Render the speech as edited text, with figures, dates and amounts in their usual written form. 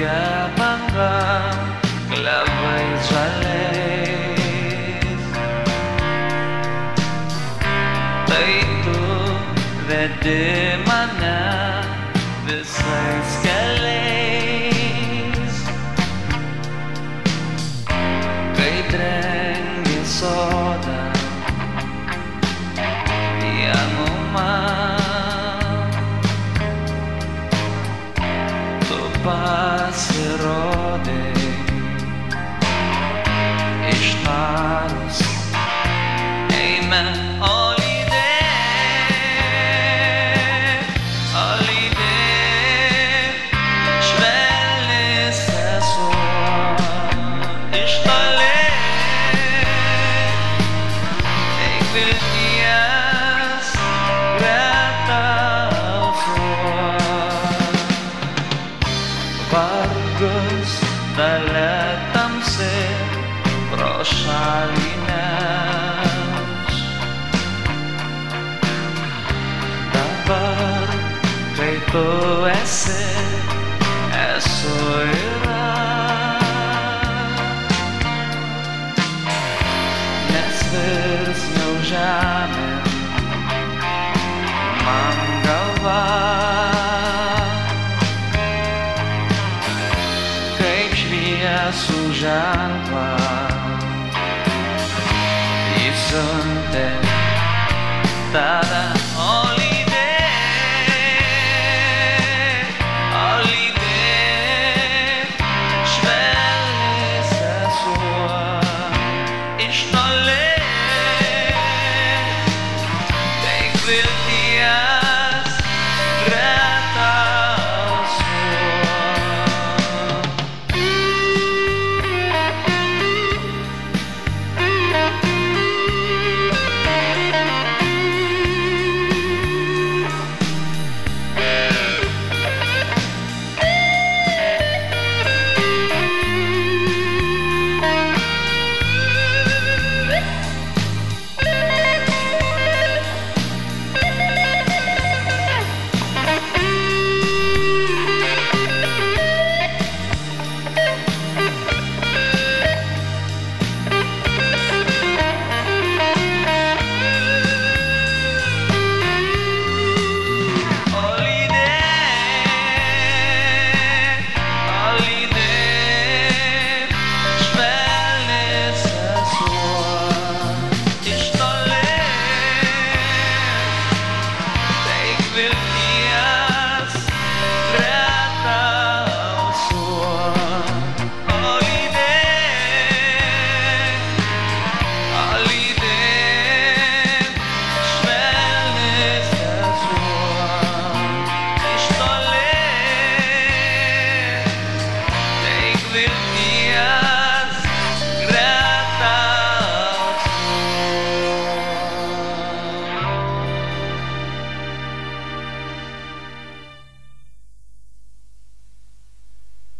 Pagyapangan Kalabay Jalais Taito Vede Mana Visay Scalais Kay Dreng Soda Yang umang Pasirode Ishtaros Amen Olide Olide Shvele Sasua Ishtale Ik wil dias Grata Vargas daletamse prošalinas Dabar, kai tu esi, esu ir nes virsniau žemėn man galva Šviesų ženklą įsiuntė tada Olide, Olide, švelni sesuo iš toli, teik vilties greta will be